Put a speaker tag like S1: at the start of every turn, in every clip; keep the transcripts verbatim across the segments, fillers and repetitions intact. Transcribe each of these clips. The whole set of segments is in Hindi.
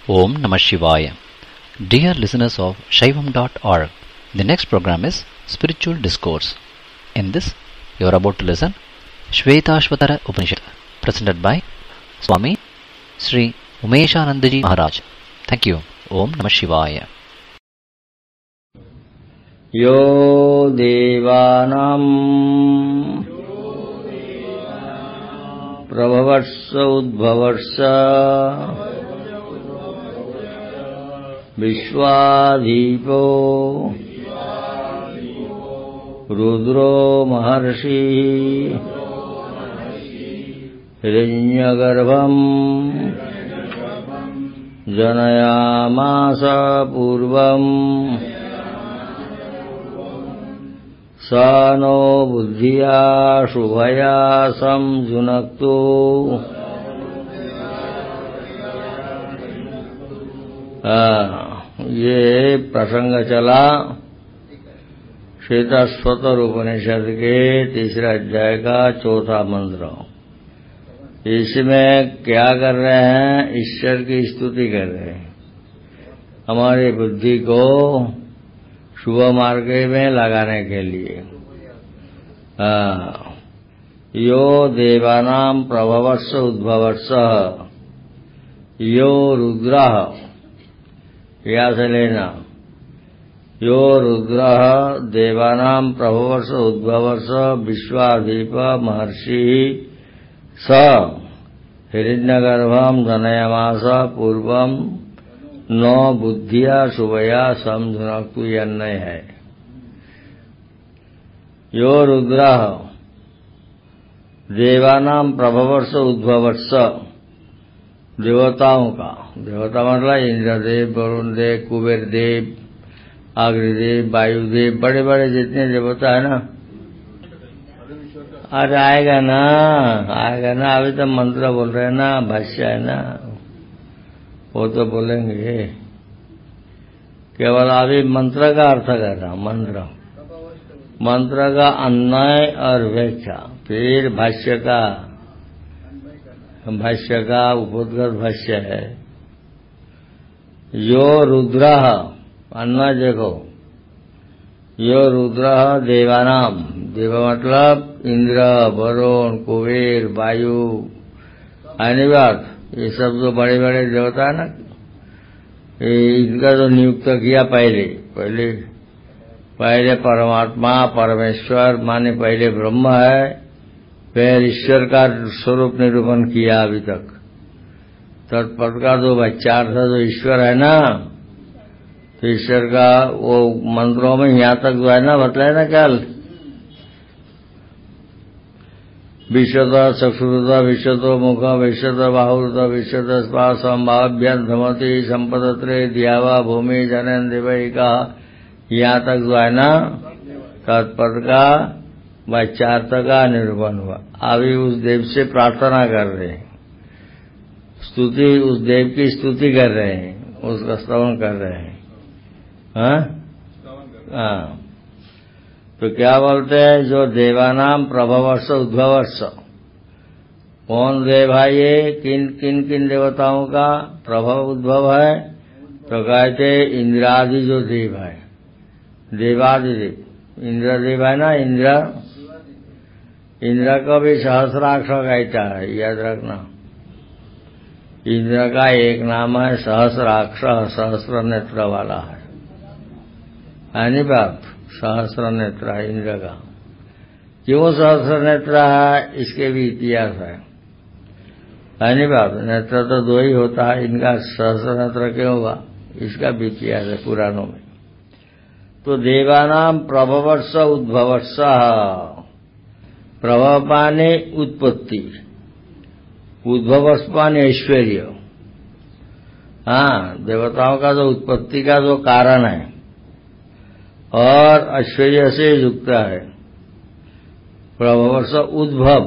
S1: Om Namah Shivaya. Dear listeners of Shaivam dot org, the next program is Spiritual Discourse. In this, you are about to listen Shvetashvatara Upanishad, presented by Swami Sri Umeshanandaji Maharaj. Thank you. Om Namah Shivaya.
S2: Yo Devanam Prabhavarsa Udbhavarsa Vishwadhipo Rudro Maharshi Hiranyagarbham Janayamasa Purvam Sano Buddhiya Shubhaya Samjunaktu ये प्रसंग चला श्वेताश्वतर उपनिषद के तीसरे अध्याय का चौथा मंत्र। इसमें क्या कर रहे हैं? ईश्वर की स्तुति कर रहे हैं, हमारी बुद्धि को शुभ मार्ग में लगाने के लिए। आ, यो देवानां प्रभवर्ष उद्भवर्ष यो रुद्रः, या से लेना, यो रुद्रः देवानां प्रभवर्ष उद्भवर्ष विश्वाधीप महर्षि स हिरण्यगर्भं जनयमास पूर्वं न बुद्धिया शुभया समधुनक्तु यन्नय है। यो रुद्रः देवानां प्रभवर्ष उद्भवर्ष, देवताओं का, देवता मतलब इंद्रदेव, वरुण देव, कुबेर देव, अग्निदेव, वायुदेव, बड़े बड़े जितने देवता है ना। अरे आएगा ना, आएगा ना, अभी तो मंत्र बोल रहे हैं ना, भाष्य है ना, वो तो बोलेंगे। केवल अभी मंत्र का अर्थ कर रहा हूं, मंत्र मंत्र का अन्वय और व्याख्या, फिर भाष्य का भाष्य का उपोद्गत भाष्य है। यो रुद्रः, अन्वय देखो, यो रुद्रः देवानाम, देव मतलब इंद्र, वरुण, कुबेर, वायु, अनिवार्य, ये सब जो बड़े बड़े देवता है ना, इनका जो नियुक्त किया पहले पहले पहले परमात्मा परमेश्वर माने पहले ब्रह्म है, फिर ईश्वर का स्वरूप निरूपण किया। अभी तक तत्पद का जो वाच्यार्थ जो ईश्वर है ना, तो ईश्वर का वो मंत्रों में यहाँ तक जो है ना बतलाया ना, क्या विश्वत चक्षुरुत विश्वत मुख विश्वत बाहुरुत विश्वत स्पासम भाव्यं धमति संपदत्रे दियावा भूमि जनन देवैका, यहाँ तक जो है ना तत्पद का वाच्यार्थ का निरूपण हुआ। अभी उस देव से प्रार्थना कर रहे हैं, स्तुति, उस देव की स्तुति कर रहे हैं, उसका स्तवन कर रहे हैं। हाँ हाँ, तो क्या बोलते हैं? जो देवानाम प्रभवर्ष उद्भवर्ष, कौन देव है ये? किन किन किन देवताओं का प्रभव उद्भव है? तो कहते इंद्रादि जो देव है, देवादिदेव, इंद्रदेव है ना, इंद्र, इंद्र को भी सहस्राक्ष कहता है, याद रखना। इंद्र का एक नाम है सहस्राक्ष, सहस्र नेत्र वाला है, है नहीं बाप? सहस्र नेत्र है इंद्र का। क्यों सहस्र नेत्र है? इसके भी इतिहास है, है नहीं बाप? नेत्र तो दो ही होता है, इनका सहस्र नेत्र क्यों हुआ? इसका भी इतिहास है पुराणों में। तो देवानाम प्रभवर्ष उद्भवर्ष, प्रभव माने उत्पत्ति, उद्भवर्ष माने ऐश्वर्य। हाँ, देवताओं का जो उत्पत्ति का जो कारण है और ऐश्वर्य से युक्त है। प्रभवर्ष उद्भव,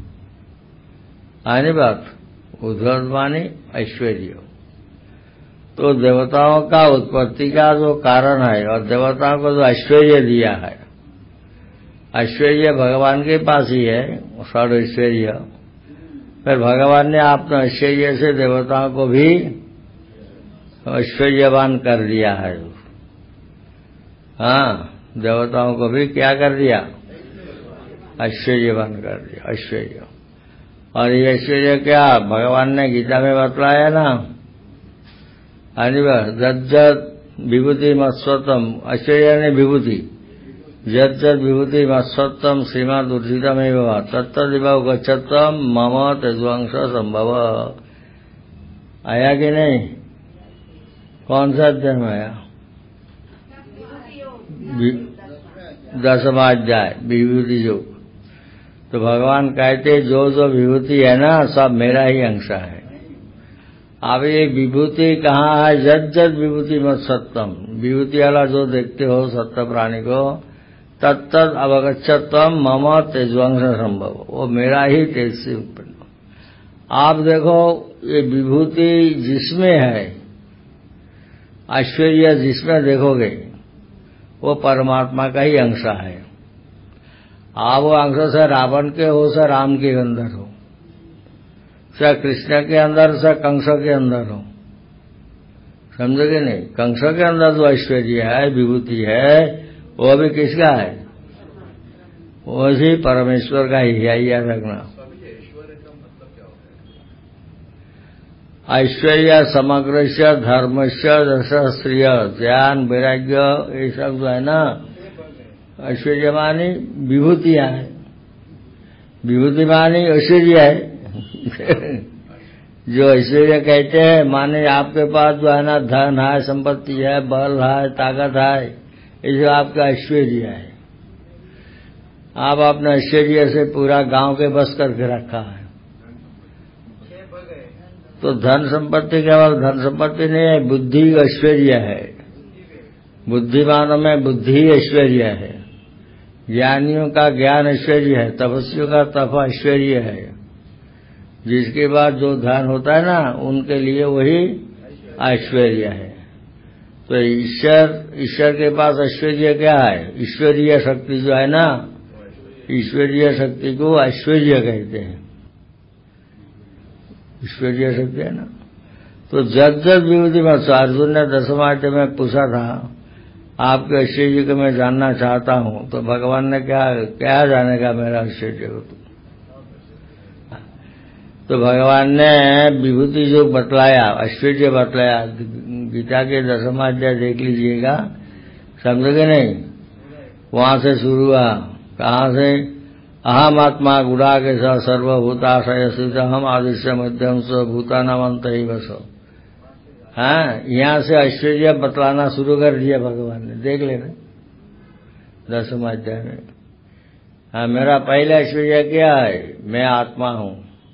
S2: आने बात, उद्भव माने ऐश्वर्य। तो देवताओं का उत्पत्ति का जो कारण है और देवताओं को जो ऐश्वर्य दिया है, ऐश्वर्य भगवान के पास ही है, षड ऐश्वर्य। फिर भगवान ने अपने ऐश्वर्य से देवताओं को भी ऐश्वर्यवान कर दिया है। हाँ, देवताओं को भी क्या कर दिया? ऐश्वर्यवान कर दिया, ऐश्वर्य। और ये ऐश्वर्य क्या भगवान ने गीता में बतलाया ना, जज्जत विभूति मत्स्वतम, ऐश्वर्य ने विभूति, जज्जत विभूति मत्स्वतम श्रीमद ऊर्जितमेव तत्तदिव गच्छतम मम तेजवंश संभव। आया कि नहीं? कौन सा अध्याय में आया? दसमाध्याय विभूति योग। तो भगवान कहते जो जो विभूति है ना सब मेरा ही अंश है। अब ये विभूति कहाँ है? जज्जत विभूति मत सत्यम, विभूति वाला जो देखते हो सत्य प्राणी को, तत्त अवगच्छतम मम तेजवंश संभव, वो मेरा ही तेज से उत्पन्न। आप देखो ये विभूति जिसमें है, ऐश्वर्य जिसमें देखोगे वो परमात्मा का ही अंश है। आप वो अंश से रावण के हो, से राम के अंदर हो, से कृष्ण के अंदर, से कंस के अंदर हो, समझोगे नहीं? कंस के अंदर जो ऐश्वर्य है, विभूति है, वो भी किसका है? वो भी परमेश्वर का ही है। याद रखना, ऐश्वर्य समग्रस्य धर्मस्य दशश्रिय ज्ञान वैराग्य, ये सब जो है ना ऐश्वर्य मानी विभूतियां है, विभूति मानी ऐश्वर्य है। जो ऐश्वर्य कहते हैं माने आपके पास जो है ना धन है, संपत्ति है, बल है, ताकत है, ये जो आपका ऐश्वर्य है। आप अपने ऐश्वर्य से पूरा गांव के बस करके रखा है। तो धन संपत्ति केवल धन संपत्ति नहीं है, बुद्धि ऐश्वर्य है। बुद्धिमानों में बुद्धि ऐश्वर्य है, ज्ञानियों का ज्ञान ऐश्वर्य है, तपस्वियों का तप ऐश्वर्य है। जिसके बाद जो धन होता है ना उनके लिए वही ऐश्वर्य है। तो ईश्वर ईश्वर के पास ऐश्वर्य क्या है? ईश्वरीय शक्ति जो है ना, ईश्वरीय शक्ति को ऐश्वर्य कहते हैं। ईश्वरीय शक्ति है ना। तो जज्जत विभूति में अर्जुन ने दसमाध्याय में पूछा था आपके ऐश्वर्य को मैं जानना चाहता हूं, तो भगवान ने क्या क्या जानेगा मेरा ऐश्वर्य को? तो भगवान ने विभूति जो बतलाया, ऐश्वर्य बतलाया, गीता के दसमाध्याय देख लीजिएगा, समझोगे नहीं? वहां से शुरू हुआ। कहाँ से? अहम आत्मा गुड़ा के स सर्वभूताशय स्थित हम आदिश्य मध्यम स भूतानामंत ही बस। हाँ, यहाँ से ऐश्वर्य बतलाना शुरू कर दिया भगवान ने, देख लेना दसमाध्याय में। हाँ, मेरा पहला ऐश्वर्य क्या है? मैं आत्मा हूँ।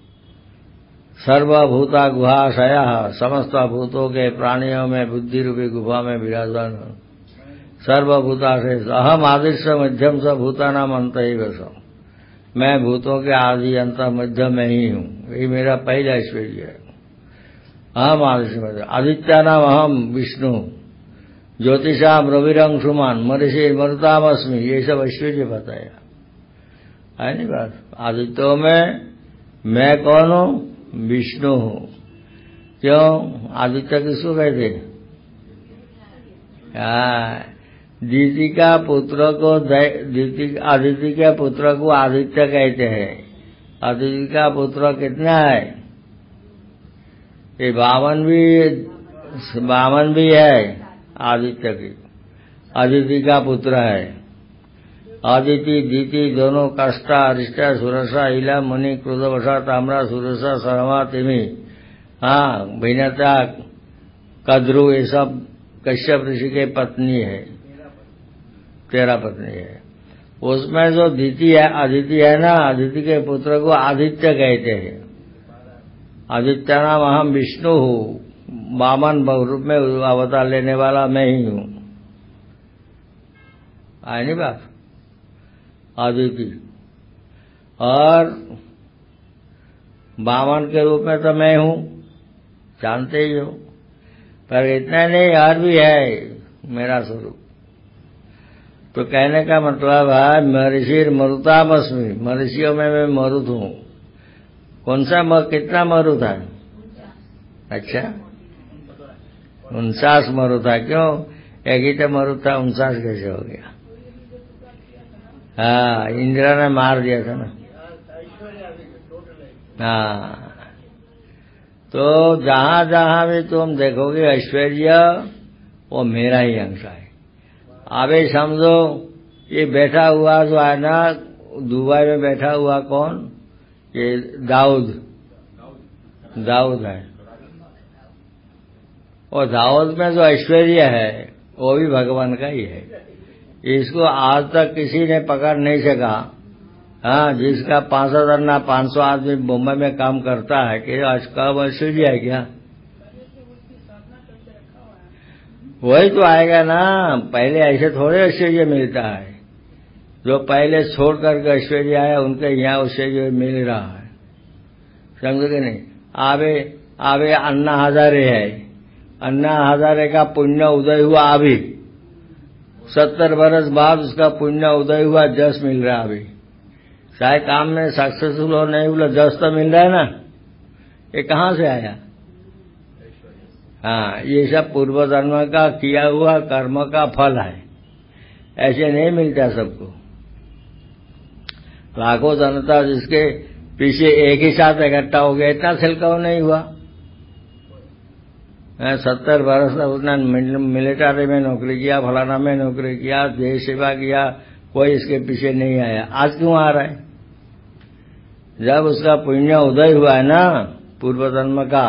S2: सर्वभूता गुहाशया, समस्त भूतों के प्राणियों में बुद्धि रूपी गुफा में विराजमान हूँ। सर्वभूताशय अहम आदिश्य मध्यम स भूतानाम अंत ही बस। मैं भूतों के आदि अंत मध्य में ही हूँ। यही मेरा पहला ऐश्वर्य है। अहम आदिश्य मध्य आदित्या नाम अहम विष्णु, ज्योतिषाम रविरंशुमान, मरीषि मरुतामस्मि, ये सब ऐश्वर्य बताया है नहीं बात? आदित्यों में मैं कौन हूँ? विष्णु हूँ। क्यों? आदित्य किसको कहते? दीति का पुत्र को आदित्य के पुत्र को आदित्य कहते हैं। आदित्य का पुत्र कितना है? ये बावन भी बावन भी है आदित्य की, आदित्य का पुत्र है। आदिति दीति दोनों कष्टा अरिष्टा सुरसा इला मुनि क्रोधवशा ताम्रा सुरसा सहमा तिमी, हाँ भिन्नता कद्रु, ये सब कश्यप ऋषि के पत्नी है, तेरा पत्नी है। उसमें जो दीति है, आदिति है ना, आदिति के पुत्र को आदित्य कहते हैं। आदित्य नाम अहम विष्णु हूँ, वामन रूप में अवतार लेने वाला मैं ही हूँ। आए नहीं बात? आदिति और वामन के रूप में तो मैं हूँ, जानते ही हो। पर इतना नहीं, और भी है मेरा स्वरूप। तो कहने का मतलब है महर्षि मरुतामस्मि, महर्षियों में मैं मरुत हूँ। कौन सा मर, कितना मरुत है? अच्छा, उनचास मरुथा। क्यों? एक ही तो मरुथा उनचास कैसे हो गया? हाँ, इंदिरा ने मार दिया था ना। हाँ, तो जहां जहां भी तुम देखोगे ऐश्वर्य, वो मेरा ही अंश है। अभी समझो ये बैठा हुआ जो है ना, दुबई में बैठा हुआ कौन? ये दाऊद दाऊद है। और दाऊद में जो ऐश्वर्य है वो भी भगवान का ही है। इसको आज तक किसी ने पकड़ नहीं सका। हाँ, जिसका पांच हजार ना पांच सौ आदमी मुंबई में काम करता है कि आज कब ऐश्वर्य है क्या? वही तो आएगा ना। पहले ऐसे थोड़े ऐश्वर्य मिलता है। जो पहले छोड़ करके ऐश्वर्य आया उनके यहाँ ऐश्वर्य मिल रहा है। समझोगे नहीं? आवे आवे अन्ना हजारे है। अन्ना हजारे का पुण्य उदय हुआ अभी, सत्तर बरस बाद उसका पुण्य उदय हुआ, जस मिल रहा अभी। चाहे काम में सक्सेसफुल हो नहीं बोला, जस तो मिल रहा है ना। ये कहाँ से आया? हाँ, ये सब पूर्व जन्म का किया हुआ कर्म का फल है। ऐसे नहीं मिलता सबको। लाखों जनता जिसके पीछे एक ही साथ इकट्ठा हो गया, इतना छिलकाव नहीं हुआ। सत्तर बरस तक उसने मिलिट्री में नौकरी किया, फलाना में नौकरी किया, देश सेवा किया, कोई इसके पीछे नहीं आया। आज क्यों आ रहा है? जब उसका पुण्य उदय हुआ है ना पूर्व जन्म का,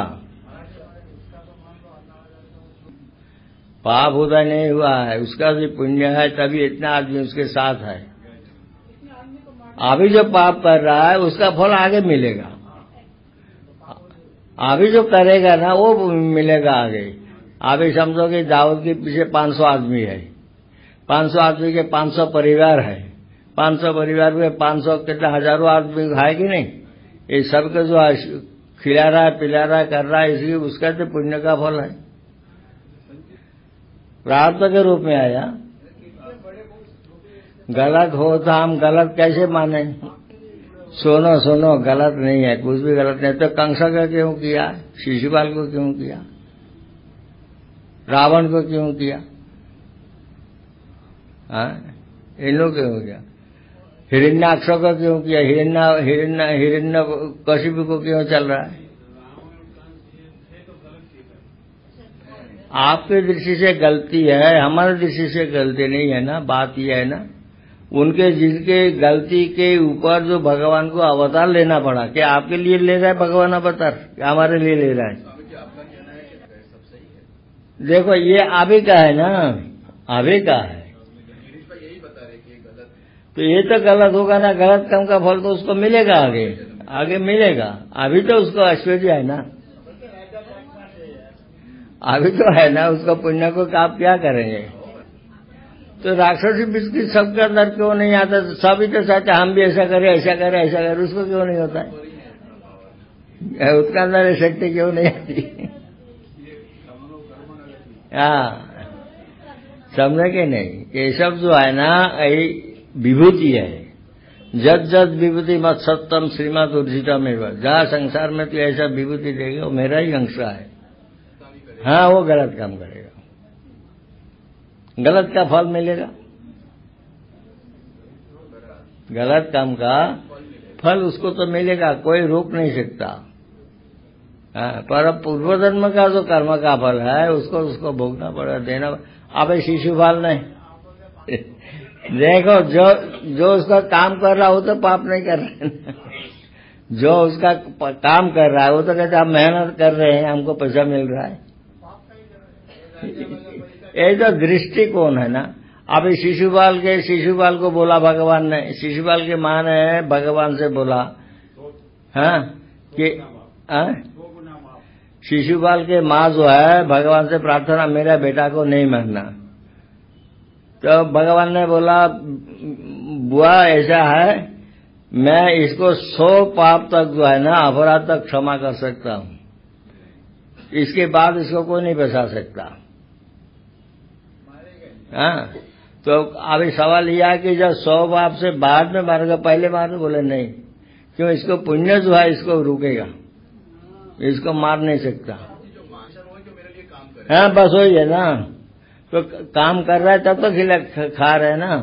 S2: पाप उदय नहीं हुआ है, उसका भी पुण्य है, तभी इतना आदमी उसके साथ है। अभी जो पाप कर रहा है उसका फल आगे मिलेगा। अभी जो करेगा ना वो मिलेगा आगे। अभी समझो कि दाऊद के पीछे पांच सौ आदमी है, पांच सौ आदमी के पांच सौ परिवार है, पांच सौ परिवार में पांच सौ कितना हजारों आदमी है कि नहीं? ये सबके जो खिला रहा है, पिला रहा है, कर रहा है, इसलिए उसका तो पुण्य का फल है। प्रारब्ध के रूप में आया। गलत हो तो हम गलत कैसे माने? सुनो सुनो, गलत नहीं है, कुछ भी गलत नहीं। तो कंसा का क्यों किया? शिशुपाल को क्यों किया? रावण को क्यों किया? हाँ, इन लोग क्यों किया? हिरण्याक्ष को क्यों किया? हिरण्य हिरण्य हिरण्य कशिपु को क्यों चल रहा है? आपकी दृष्टि से गलती है, हमारी दृष्टि से गलती नहीं है ना। बात यह है ना, उनके जिनके गलती के ऊपर जो भगवान को अवतार लेना पड़ा, क्या आपके लिए ले रहा है भगवान अवतार? क्या हमारे लिए ले रहा है? देखो ये आवे का है ना, आवे का है, तो ये तो गलत होगा ना। गलत काम का फल तो उसको मिलेगा आगे, आगे मिलेगा। अभी तो उसको ऐश्वर्य है ना, अभी तो है ना, उसको पुण्य को आप क्या करेंगे? तो राक्षसी बिस्किट सबके अंदर क्यों नहीं आता? सभी तो चाहते हम भी ऐसा करें, ऐसा करें, ऐसा करें, उसको क्यों नहीं होता है? उसके अंदर शक्ति क्यों नहीं आती? हाँ, समझे कि नहीं? ये सब जो है ना विभूति है। जद जद विभूति मत सत्यम श्रीमद उर्जितम एवं। जहाँ संसार में तो ऐसा विभूति देगा वो मेरा ही अंश है। हाँ, वो गलत काम करेगा, गलत का फल मिलेगा। गलत काम का फल उसको तो मिलेगा, कोई रोक नहीं सकता। हाँ, पर पूर्व जन्म का जो कर्म का फल है उसको उसको भोगना पड़ेगा, देना। अब शिशुपाल नहीं देखो, जो जो उसका काम कर रहा हो तो पाप नहीं कर रहे हैं। जो उसका काम कर रहा है वो तो कहते हम मेहनत कर रहे हैं, हमको पैसा मिल रहा है। ये जो दृष्टिकोण है ना। अभी शिशुपाल के शिशुपाल को बोला भगवान ने, शिशुपाल के मां ने भगवान से बोला हाँ कि हाँ? शिशुपाल के मां जो है भगवान से प्रार्थना, मेरा बेटा को नहीं मारना। तो भगवान ने बोला बुआ ऐसा है, मैं इसको सौ पाप तक जो है ना अपराध तक क्षमा कर सकता हूं, इसके बाद इसको कोई नहीं बचा सकता। हाँ, तो अभी सवाल यह कि जब सौ पाप से बाद में मारेगा, पहले मारे? बोले नहीं, क्यों? इसको पुण्य जो है इसको रुकेगा, इसको मार नहीं सकता। हाँ बस वही है ना, तो काम कर रहा है तब तो खिला खा रहे हैं ना।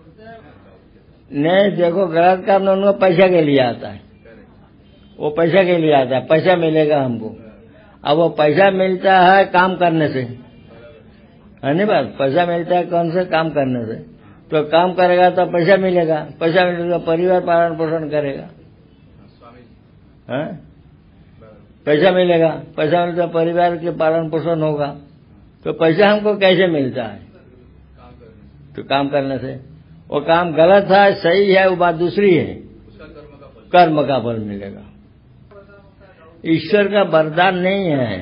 S2: नहीं देखो, गलत काम उनको पैसा के लिए आता है, वो पैसा के लिए आता है, पैसा मिलेगा हमको। अब वो पैसा मिलता है काम करने से, है नहीं बात, पैसा मिलता है कौन से काम करने से, तो काम करेगा तो पैसा मिलेगा, पैसा मिलेगा परिवार पालन पोषण करेगा, है? पैसा मिलेगा, पैसा मिलता परिवार के पालन पोषण होगा। तो पैसा हमको कैसे मिलता है? तो काम करने से। वो काम गलत है सही है वो बात दूसरी है, कर्म का फल मिलेगा। ईश्वर का वरदान नहीं है,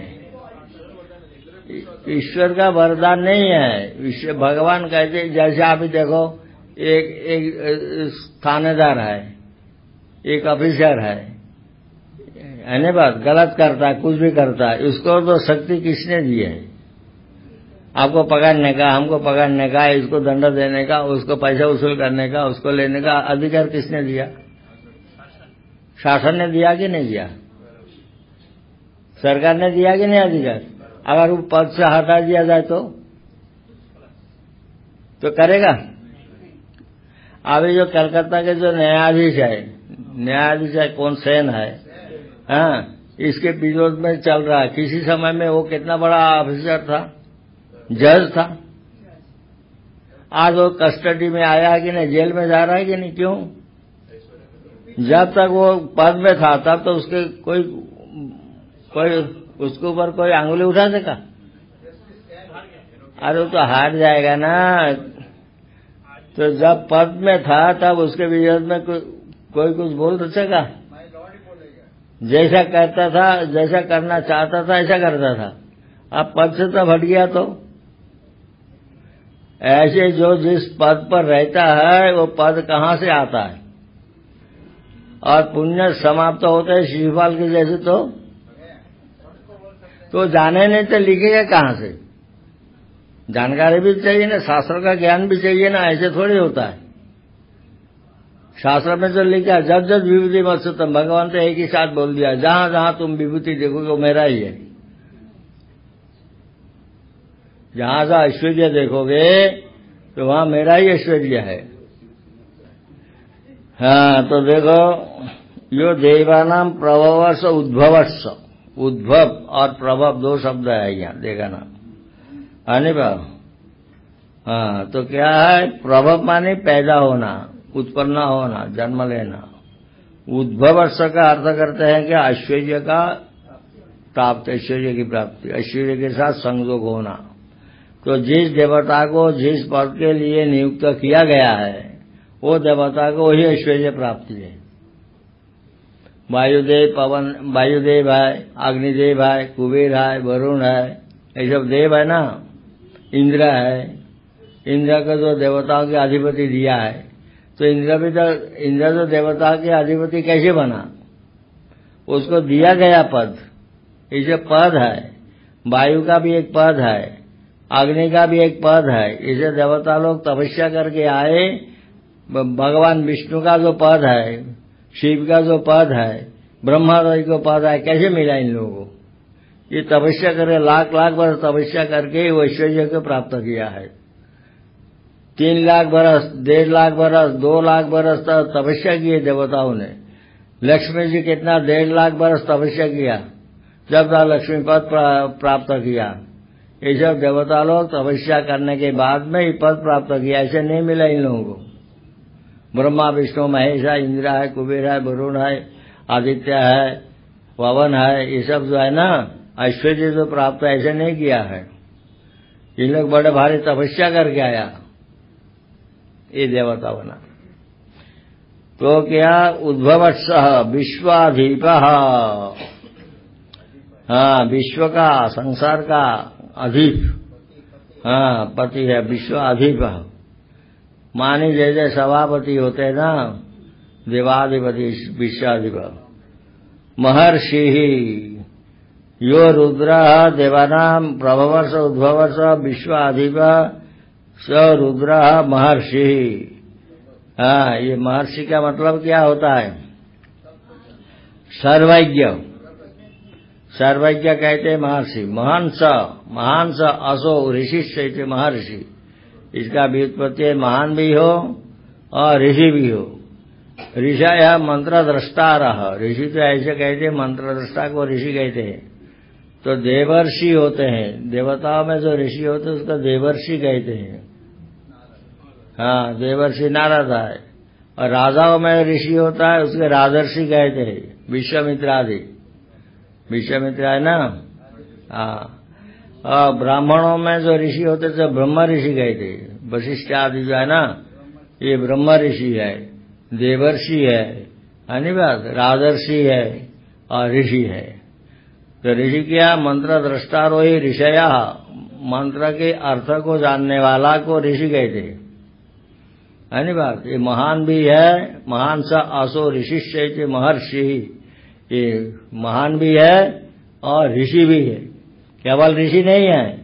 S2: ईश्वर का वरदान नहीं है। ईश्वर भगवान कहते, जैसे आप ही देखो, एक एक थानेदार है, एक ऑफिसर है, है ना बात, गलत करता है, कुछ भी करता है, उसको तो शक्ति किसने दी है? आपको पकड़ने का, हमको पकड़ने का, इसको दंड देने का, उसको पैसा वसूल करने का, उसको लेने का अधिकार किसने दिया? शासन ने दिया कि नहीं दिया? सरकार ने दिया कि नहीं अधिकार? अगर वो पद से हटा दिया जाए तो तो करेगा? अभी जो कलकत्ता के जो न्यायाधीश है, न्यायाधीश है कौन, सेन है, हाँ, इसके विरोध में चल रहा है। किसी समय में वो कितना बड़ा ऑफिसर था, जज था, आज वो कस्टडी में आया है कि नहीं, जेल में जा रहा है कि नहीं? क्यों? जब तक वो पद में था तब तो उसके कोई कोई उसके ऊपर कोई आंगुली उठा सका? अरे वो तो हार जाएगा ना। तो जब पद में था तब उसके विरोध में को, कोई कुछ बोल तो सका? जैसा करता था, जैसा करना चाहता था ऐसा करता था। अब पद से तो हट गया, तो ऐसे जो जिस पद पर रहता है वो पद कहाँ से आता है? और पुण्य समाप्त होते है शिशुपाल के जैसे, तो तो जाने नहीं तो लिखेगा कहाँ से? जानकारी भी चाहिए ना, शास्त्र का ज्ञान भी चाहिए ना, ऐसे थोड़ी होता है। शास्त्र में जो लिखा, जब जब विभूति मत से, तुम भगवान तो एक ही साथ बोल दिया, जहां जहां तुम विभूति देखोगे वो मेरा ही है। जहां जहां ऐश्वर्य देखोगे तो वहां मेरा ही ऐश्वर्य है। हाँ, तो देखो, यो देवानाम प्रभवर्ष उद्भवर्ष, उद्भव और प्रभव दो शब्द है यहाँ, देखा ना, आने बा। हाँ, तो क्या है? प्रभव माने पैदा होना, उत्पन्न होना, जन्म लेना। उद्भव वर्ष का अर्थ करते हैं कि ऐश्वर्य का प्राप्त, ऐश्वर्य की प्राप्ति, ऐश्वर्य के साथ संयोग होना। तो जिस देवता को जिस पद के लिए नियुक्त किया गया है वो देवता को वही ऐश्वर्य प्राप्ति है। वायुदेव पवन, वायुदेव है, अग्निदेव है, कुबेर है, वरुण है, ये सब देव है ना। इंद्र है, इंद्र को जो देवताओं के अधिपति दिया है, तो इंद्र भी तो, इंद्र जो देवता के अधिपति कैसे बना? उसको दिया गया पद, इसे पद है। वायु का भी एक पद है, अग्नि का भी एक पद है। इसे देवता लोग तपस्या करके आए। भगवान विष्णु का जो पद है, शिव का जो पद है, ब्रह्मा जी को पद है, कैसे मिला इन लोगों को? ये तपस्या करे, लाख लाख वर्ष तपस्या करके वो ऐश्वर्य को प्राप्त किया है। तीन लाख बरस, डेढ़ लाख बरस, दो लाख बरस तक तपस्या किए देवताओं ने। लक्ष्मी जी कितना, डेढ़ लाख बरस तपस्या किया, जब तक लक्ष्मी पद प्राप्त किया। ये सब देवता लोग तपस्या करने के बाद में ही पद प्राप्त किया, ऐसे नहीं मिला इन लोगों को। ब्रह्मा विष्णु महेश है, इंद्र है, कुबेर है, वरुण है, आदित्य है, पवन है, ये सब जो है ना ऐश्वर्य जो प्राप्त ऐसे नहीं किया है। इन लोग बड़े भारी तपस्या करके आया, ये देवता बना। तो क्या? उद्भवत्स विश्वाधीप, हाँ, विश्व का, संसार का अधिप, हाँ, पति है, विश्वाधीप। मानी जैसे सभापति होते हैं ना, देवाधिपति, विश्वाधिप। महर्षि यो रुद्र देवानाम प्रभवर्ष उद्भवर्ष विश्वाधिप स रुद्र महर्षि। हाँ, ये महर्षि का मतलब क्या होता है? सर्वज्ञ, सर्वज्ञ कहते हैं महर्षि। महान स महान स असो ऋषि से महर्षि, इसका व्युत्पत्ति है महान भी हो और ऋषि भी हो। ऋषय मंत्र दृष्टा रह, ऋषि तो ऐसे कहते हैं, मंत्र दृष्टा को ऋषि कहते हैं। तो देवर्षि होते हैं, देवताओं में जो ऋषि होते हैं उसको देवर्षि कहते हैं। हाँ, देवर्षि नारद है। और राजाओं में ऋषि होता है उसके राजर्षि कहते हैं, विश्वामित्र आदि। विश्वामित्र है ना। हाँ, और ब्राह्मणों में जो ऋषि होते थे ब्रह्म ऋषि कहते हैं। वशिष्ठ आदि जो है ना, ये ब्रह्म ऋषि है, देवर्षि है, यानी बात राजर्षि है और ऋषि है। तो ऋषि क्या, मंत्र दृष्टारोही ऋषया, मंत्र के अर्थ को जानने वाला को ऋषि कहते हैं, यानी बात। ये महान भी है, महान सा असो ऋषि महर्षि, ये महान भी है और ऋषि भी है, केवल ऋषि नहीं है,